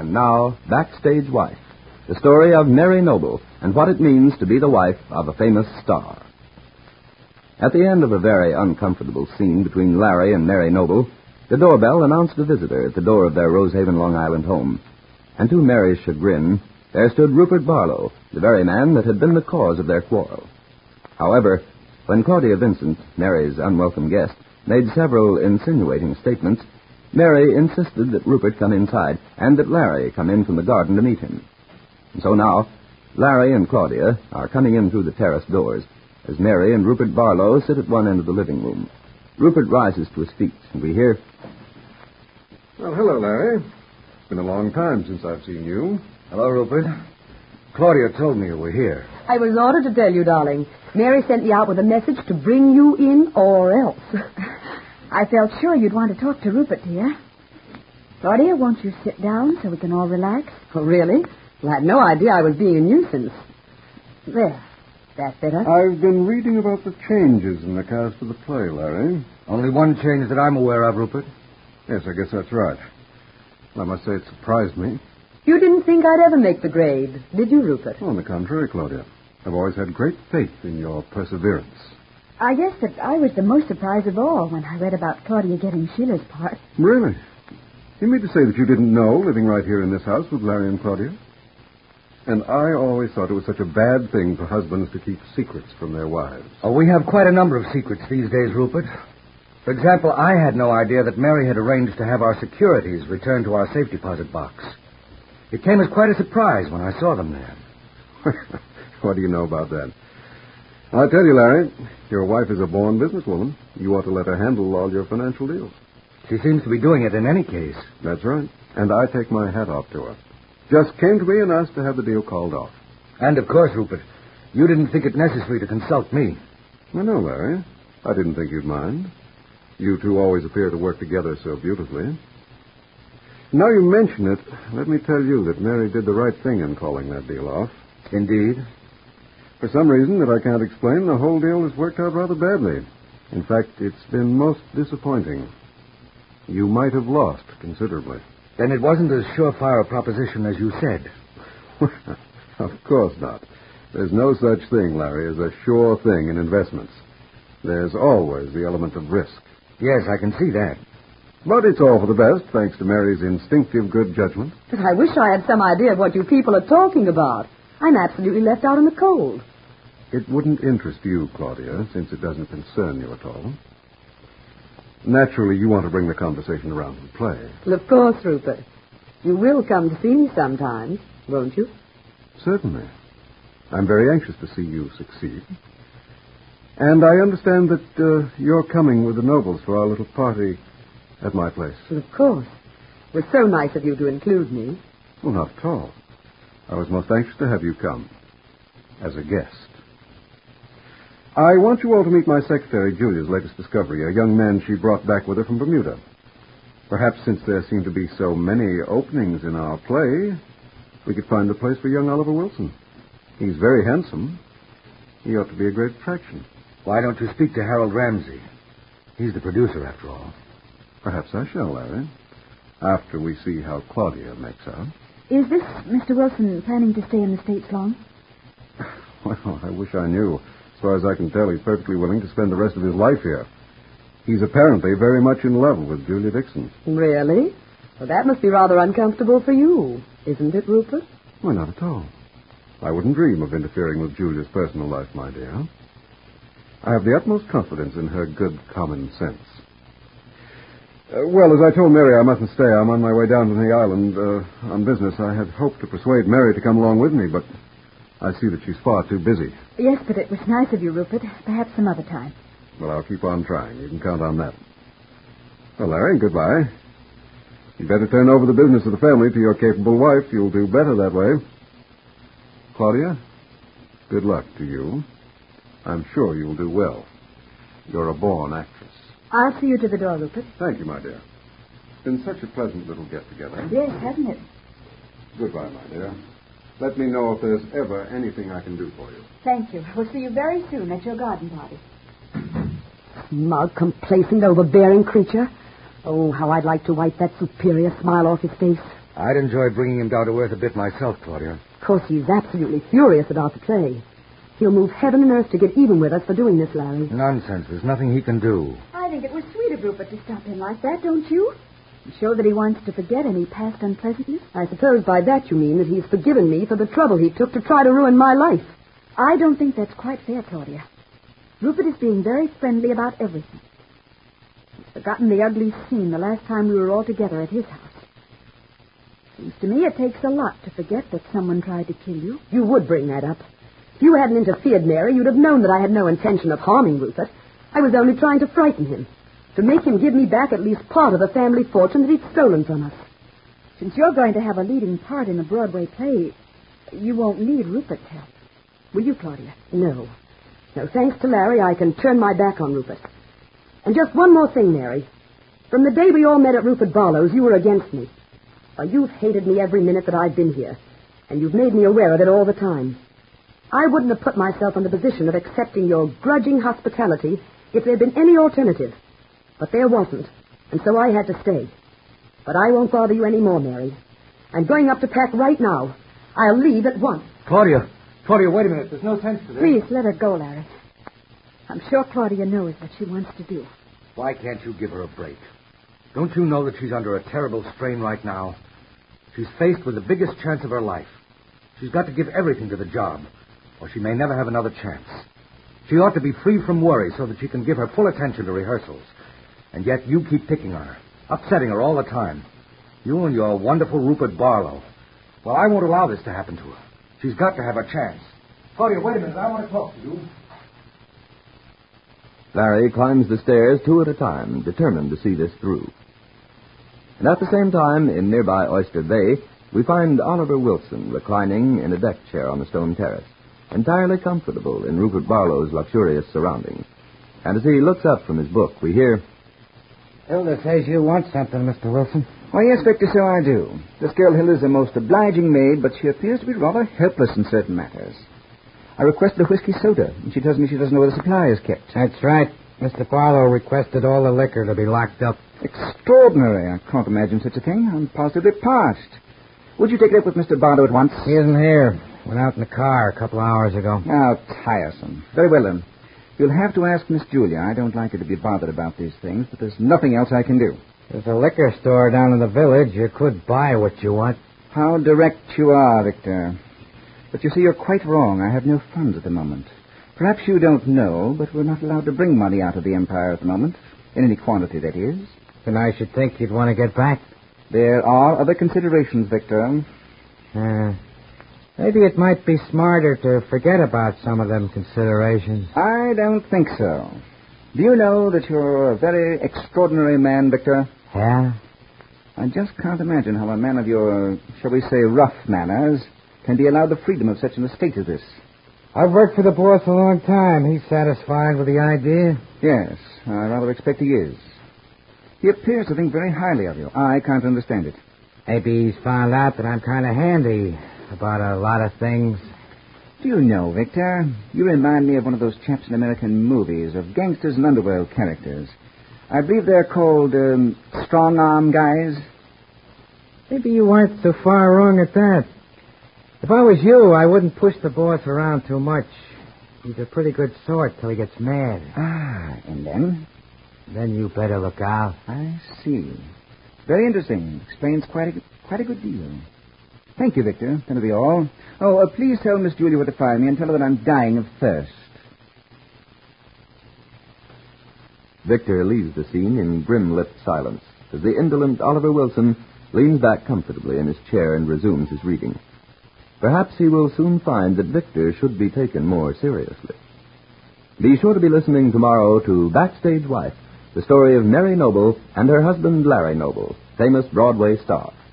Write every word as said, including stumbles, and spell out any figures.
And now, Backstage Wife, the story of Mary Noble and what it means to be the wife of a famous star. At the end of a very uncomfortable scene between Larry and Mary Noble, the doorbell announced a visitor at the door of their Rosehaven, Long Island home. And to Mary's chagrin, there stood Rupert Barlow, the very man that had been the cause of their quarrel. However, when Claudia Vincent, Mary's unwelcome guest, made several insinuating statements, Mary insisted that Rupert come inside and that Larry come in from the garden to meet him. And so now, Larry and Claudia are coming in through the terrace doors, as Mary and Rupert Barlow sit at one end of the living room. Rupert rises to his feet, and we hear... Well, hello, Larry. It's been a long time since I've seen you. Hello, Rupert. Claudia told me you were here. I was ordered to tell you, darling. Mary sent me out with a message to bring you in or else. I felt sure you'd want to talk to Rupert, dear. Claudia, won't you sit down so we can all relax? Oh, really? Well, I had no idea I was being a nuisance. There. That's better. I've been reading about the changes in the cast of the play, Larry. Only one change that I'm aware of, Rupert. Yes, I guess that's right. I must say it surprised me. You didn't think I'd ever make the grade, did you, Rupert? On the contrary, Claudia. I've always had great faith in your perseverance. I guess that I was the most surprised of all when I read about Claudia getting Sheila's part. Really? You mean to say that you didn't know, living right here in this house with Larry and Claudia? And I always thought it was such a bad thing for husbands to keep secrets from their wives. Oh, we have quite a number of secrets these days, Rupert. For example, I had no idea that Mary had arranged to have our securities returned to our safe deposit box. It came as quite a surprise when I saw them there. What do you know about that? I'll tell you, Larry, your wife is a born businesswoman. You ought to let her handle all your financial deals. She seems to be doing it in any case. That's right. And I take my hat off to her. Just came to me and asked to have the deal called off. And, of course, Rupert, you didn't think it necessary to consult me. I know, Larry. I didn't think you'd mind. You two always appear to work together so beautifully. Now you mention it, let me tell you that Mary did the right thing in calling that deal off. Indeed. For some reason that I can't explain, the whole deal has worked out rather badly. In fact, it's been most disappointing. You might have lost considerably. Then it wasn't as surefire a proposition as you said. Of course not. There's no such thing, Larry, as a sure thing in investments. There's always the element of risk. Yes, I can see that. But it's all for the best, thanks to Mary's instinctive good judgment. But I wish I had some idea of what you people are talking about. I'm absolutely left out in the cold. It wouldn't interest you, Claudia, since it doesn't concern you at all. Naturally, you want to bring the conversation around to the play. Well, of course, Rupert. You will come to see me sometimes, won't you? Certainly. I'm very anxious to see you succeed. And I understand that uh, you're coming with the Nobles for our little party at my place. Well, of course. It was so nice of you to include me. Well, not at all. I was most anxious to have you come as a guest. I want you all to meet my secretary, Julia's latest discovery, a young man she brought back with her from Bermuda. Perhaps since there seem to be so many openings in our play, we could find a place for young Oliver Wilson. He's very handsome. He ought to be a great attraction. Why don't you speak to Harold Ramsey? He's the producer, after all. Perhaps I shall, Larry, after we see how Claudia makes out. Is this Mister Wilson planning to stay in the States long? Well, I wish I knew. As far as I can tell, he's perfectly willing to spend the rest of his life here. He's apparently very much in love with Julia Dixon. Really? Well, that must be rather uncomfortable for you, isn't it, Rupert? Why, not at all. I wouldn't dream of interfering with Julia's personal life, my dear. I have the utmost confidence in her good common sense. Uh, well, as I told Mary I mustn't stay. I'm on my way down to the island uh, on business. I had hoped to persuade Mary to come along with me, but I see that she's far too busy. Yes, but it was nice of you, Rupert. Perhaps some other time. Well, I'll keep on trying. You can count on that. Well, Larry, goodbye. You'd better turn over the business of the family to your capable wife. You'll do better that way. Claudia, good luck to you. I'm sure you'll do well. You're a born actress. I'll see you to the door, Rupert. Thank you, my dear. It's been such a pleasant little get-together. Yes, hasn't it? Goodbye, my dear. Let me know if there's ever anything I can do for you. Thank you. We'll see you very soon at your garden party. Smug, complacent, overbearing creature. Oh, how I'd like to wipe that superior smile off his face. I'd enjoy bringing him down to earth a bit myself, Claudia. Of course, he's absolutely furious about the play. He'll move heaven and earth to get even with us for doing this, Larry. Nonsense. There's nothing he can do. I think it was sweet of Rupert to stop in like that, don't you? Show that he wants to forget any past unpleasantness. I suppose by that you mean that he's forgiven me for the trouble he took to try to ruin my life. I don't think that's quite fair, Claudia. Rupert is being very friendly about everything. He's forgotten the ugly scene the last time we were all together at his house. Seems to me it takes a lot to forget that someone tried to kill you. You would bring that up. If you hadn't interfered, Mary, you'd have known that I had no intention of harming Rupert. I was only trying to frighten him, to make him give me back at least part of the family fortune that he'd stolen from us. Since you're going to have a leading part in a Broadway play, you won't need Rupert's help. Will you, Claudia? No. No, thanks to Larry, I can turn my back on Rupert. And just one more thing, Mary. From the day we all met at Rupert Barlow's, you were against me. Well, you've hated me every minute that I've been here, and you've made me aware of it all the time. I wouldn't have put myself in the position of accepting your grudging hospitality if there had been any alternative. But there wasn't, and so I had to stay. But I won't bother you any more, Mary. I'm going up to pack right now. I'll leave at once. Claudia! Claudia, wait a minute. There's no sense to this. Please, let her go, Larry. I'm sure Claudia knows what she wants to do. Why can't you give her a break? Don't you know that she's under a terrible strain right now? She's faced with the biggest chance of her life. She's got to give everything to the job, or she may never have another chance. She ought to be free from worry so that she can give her full attention to rehearsals. And yet you keep picking on her, upsetting her all the time. You and your wonderful Rupert Barlow. Well, I won't allow this to happen to her. She's got to have a chance. Claudia, wait a minute. I want to talk to you. Larry climbs the stairs two at a time, determined to see this through. And at the same time, in nearby Oyster Bay, we find Oliver Wilson reclining in a deck chair on the stone terrace, entirely comfortable in Rupert Barlow's luxurious surroundings. And as he looks up from his book, we hear... Hilda says you want something, Mister Wilson. Why, yes, Victor, so I do. This girl Hilda's a most obliging maid, but she appears to be rather helpless in certain matters. I requested a whiskey soda, and she tells me she doesn't know where the supply is kept. That's right. Mister Barlow requested all the liquor to be locked up. Extraordinary. I can't imagine such a thing. I'm positively parched. Would you take it up with Mister Barlow at once? He isn't here. Went out in the car a couple of hours ago. How tiresome. Very well, then. You'll have to ask Miss Julia. I don't like her to be bothered about these things, but there's nothing else I can do. There's a liquor store down in the village. You could buy what you want. How direct you are, Victor. But you see, you're quite wrong. I have no funds at the moment. Perhaps you don't know, but we're not allowed to bring money out of the Empire at the moment. In any quantity, that is. Then I should think you'd want to get back. There are other considerations, Victor. Uh, maybe it might be smarter to forget about some of them considerations. I don't think so. Do you know that you're a very extraordinary man, Victor? Yeah? I just can't imagine how a man of your, shall we say, rough manners can be allowed the freedom of such an estate as this. I've worked for the boss a long time. He's satisfied with the idea. Yes, I rather expect he is. He appears to think very highly of you. I can't understand it. Maybe he's found out that I'm kind of handy about a lot of things. Do you know, Victor, you remind me of one of those chaps in American movies, of gangsters and underworld characters. I believe they're called um, strong-arm guys. Maybe you weren't so far wrong at that. If I was you, I wouldn't push the boss around too much. He's a pretty good sort till he gets mad. Ah, and then? Then you better look out. I see. Very interesting. Explains quite a, quite a good deal. Thank you, Victor. That'll be all. Oh, uh, please tell Miss Julia where to find me and tell her that I'm dying of thirst. Victor leaves the scene in grim-lipped silence as the indolent Oliver Wilson leans back comfortably in his chair and resumes his reading. Perhaps he will soon find that Victor should be taken more seriously. Be sure to be listening tomorrow to Backstage Wife, the story of Mary Noble and her husband Larry Noble, famous Broadway star.